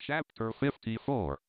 Chapter 54.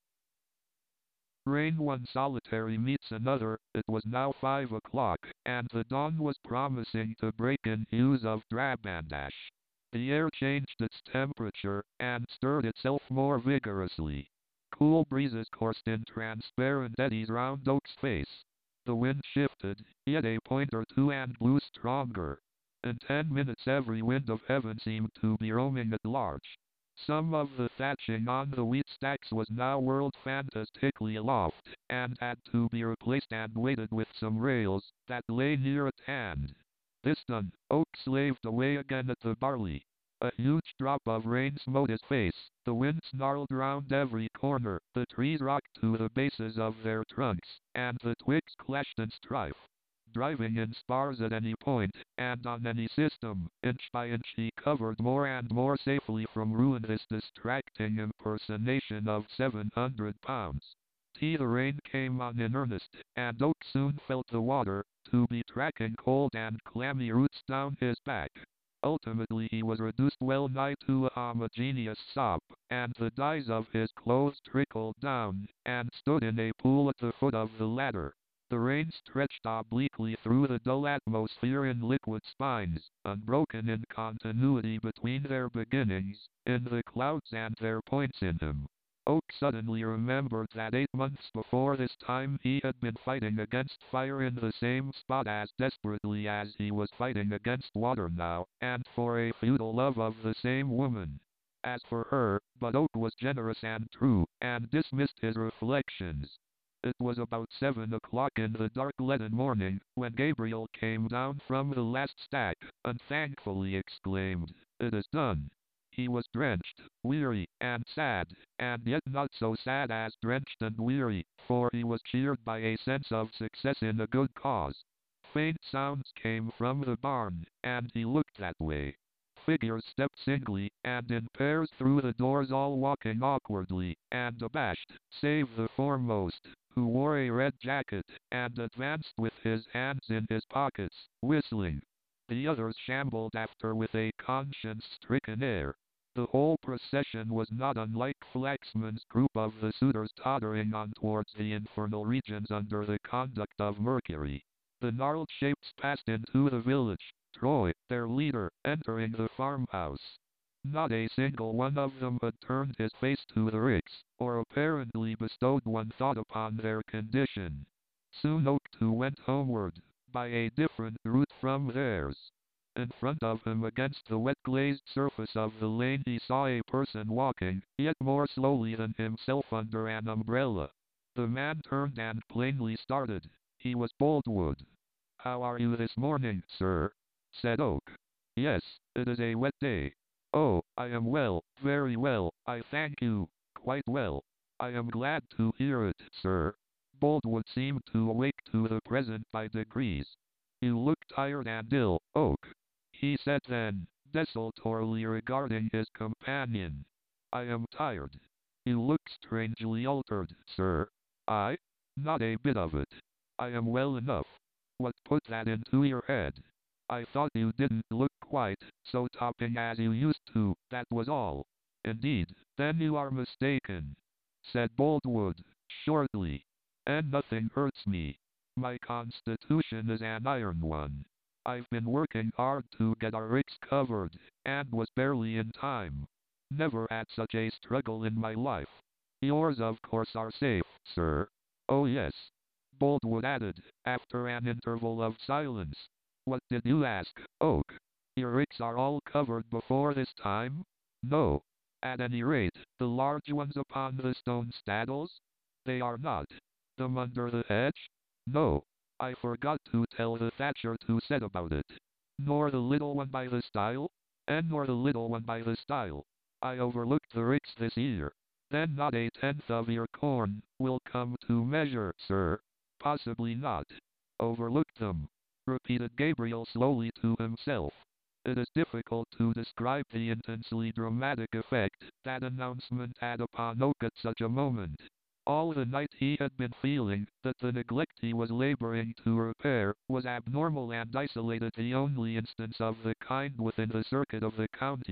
Rain one solitary meets another. It was now 5 o'clock, and the dawn was promising to break in hues of drabandash. The air changed its temperature, and stirred itself more vigorously. Cool breezes coursed in transparent eddies round Oak's face. The wind shifted, yet a point or two, and blew stronger. In 10 minutes every wind of heaven seemed to be roaming at large. Some of the thatching on the wheat stacks was now whirled fantastically aloft, and had to be replaced and weighted with some rails that lay near at hand. This done, Oak slaved away again at the barley. A huge drop of rain smote his face, the wind snarled round every corner, the trees rocked to the bases of their trunks, and the twigs clashed in strife. Driving in spars at any point, and on any system, inch by inch he covered more and more safely from ruin this distracting impersonation of 700 pounds. The rain came on in earnest, and Oak soon felt the water to be tracking cold and clammy roots down his back. Ultimately he was reduced well nigh to a homogeneous sop, and the dyes of his clothes trickled down, and stood in a pool at the foot of the ladder. The rain stretched obliquely through the dull atmosphere in liquid spines, unbroken in continuity between their beginnings, in the clouds and their points in him. Oak suddenly remembered that 8 months before this time he had been fighting against fire in the same spot as desperately as he was fighting against water now, and for a futile love of the same woman. As for her, but Oak was generous and true, and dismissed his reflections. It was about 7 o'clock in the dark leaden morning, when Gabriel came down from the last stack, and thankfully exclaimed, "It is done." He was drenched, weary, and sad, and yet not so sad as drenched and weary, for he was cheered by a sense of success in a good cause. Faint sounds came from the barn, and he looked that way. Figures stepped singly, and in pairs through the doors, all walking awkwardly, and abashed, save the foremost, who wore a red jacket, and advanced with his hands in his pockets, whistling. The others shambled after with a conscience-stricken air. The whole procession was not unlike Flaxman's group of the suitors tottering on towards the infernal regions under the conduct of Mercury. The gnarled shapes passed into the village, Troy, their leader, entering the farmhouse. Not a single one of them had turned his face to the ricks, or apparently bestowed one thought upon their condition. Soon Oak too went homeward, by a different route from theirs. In front of him against the wet glazed surface of the lane he saw a person walking, yet more slowly than himself under an umbrella. The man turned and plainly started. He was Boldwood. "How are you this morning, sir?" said Oak. "Yes, it is a wet day." "Oh, I am well, very well, I thank you, quite well." "I am glad to hear it, sir." Boldwood seemed to awake to the present by degrees. "You look tired and ill, Oak," he said then, desultorily regarding his companion. "I am tired." "You look strangely altered, sir." "I? Not a bit of it. I am well enough." "What put that into your head?" "I thought you didn't look quite so topping as you used to, that was all." "Indeed, then you are mistaken," said Boldwood, shortly. "And nothing hurts me. My constitution is an iron one. I've been working hard to get our ricks covered, and was barely in time. Never had such a struggle in my life. Yours of course are safe, sir." "Oh yes," Boldwood added, after an interval of silence. "What did you ask, Oak? Your ricks are all covered before this time?" "No. At any rate, the large ones upon the stone staddles?" "They are not." "Them under the hedge?" "No. I forgot to tell the thatcher to set about it." "Nor the little one by the stile?" "And nor the little one by the stile. I overlooked the ricks this year." "Then not a tenth of your corn will come to measure, sir." "Possibly not." "Overlooked them," repeated Gabriel slowly to himself. It is difficult to describe the intensely dramatic effect that announcement had upon Oak at such a moment. All the night he had been feeling that the neglect he was laboring to repair was abnormal and isolated, the only instance of the kind within the circuit of the county.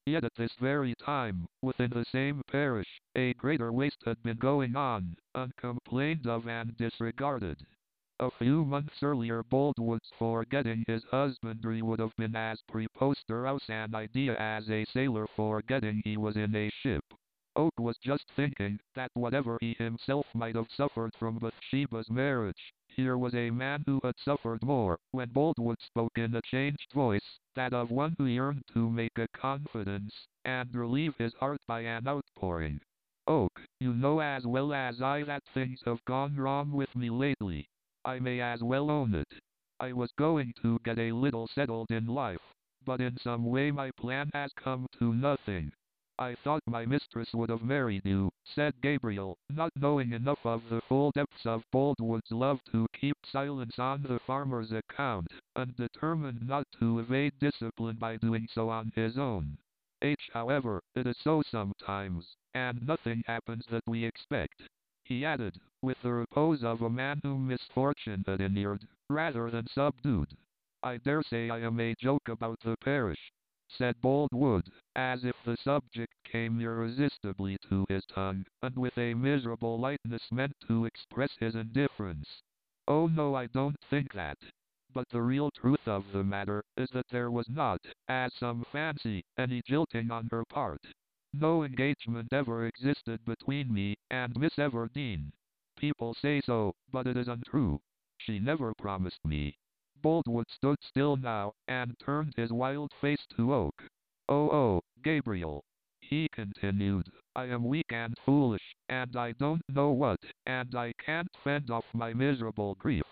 Yet at this very time, within the same parish, a greater waste had been going on, uncomplained of and disregarded. A few months earlier Boldwood's forgetting his husbandry would have been as preposterous an idea as a sailor forgetting he was in a ship. Oak was just thinking that whatever he himself might have suffered from Bathsheba's marriage, here was a man who had suffered more, when Boldwood spoke in a changed voice, that of one who yearned to make a confidence, and relieve his heart by an outpouring. Oak, you know as well as I that things have gone wrong with me lately. I may as well own it. I was going to get a little settled in life, but in some way my plan has come to nothing. I thought my mistress would have married you, said Gabriel, not knowing enough of the full depths of Boldwood's love to keep silence on the farmer's account, and determined not to evade discipline by doing so on his own. However, it is so sometimes, and nothing happens that we expect. He added, with the repose of a man whom misfortune had inured, rather than subdued. I dare say I am a joke about the parish, said Boldwood, as if the subject came irresistibly to his tongue, and with a miserable lightness meant to express his indifference. Oh no, I don't think that. But the real truth of the matter is that there was not, as some fancy, any jilting on her part. No engagement ever existed between me and Miss Everdeen. People say so, but it is untrue. She never promised me. Boldwood stood still now, and turned his wild face to Oak. Oh, Gabriel, he continued, I am weak and foolish, and I don't know what, and I can't fend off my miserable grief.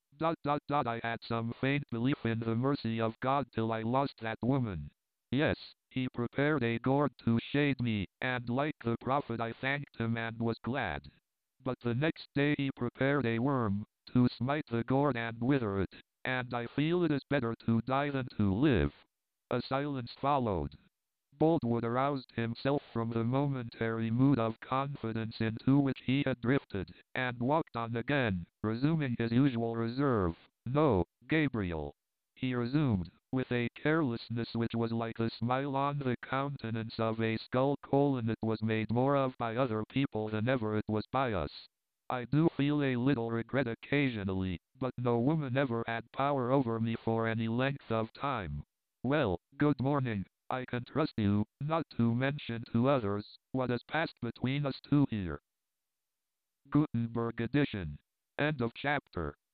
I had some faint belief in the mercy of God till I lost that woman. Yes, he prepared a gourd to shade me, and like the prophet I thanked him and was glad. But the next day he prepared a worm, to smite the gourd and wither it, and I feel it is better to die than to live. A silence followed. Boldwood aroused himself from the momentary mood of confidence into which he had drifted, and walked on again, resuming his usual reserve. No, Gabriel, he resumed, with a carelessness which was like the smile on the countenance of a skull colon. It was made more of by other people than ever it was by us. I do feel a little regret occasionally, but no woman ever had power over me for any length of time. Well, good morning. I can trust you not to mention to others what has passed between us two here. Gutenberg edition. End of chapter.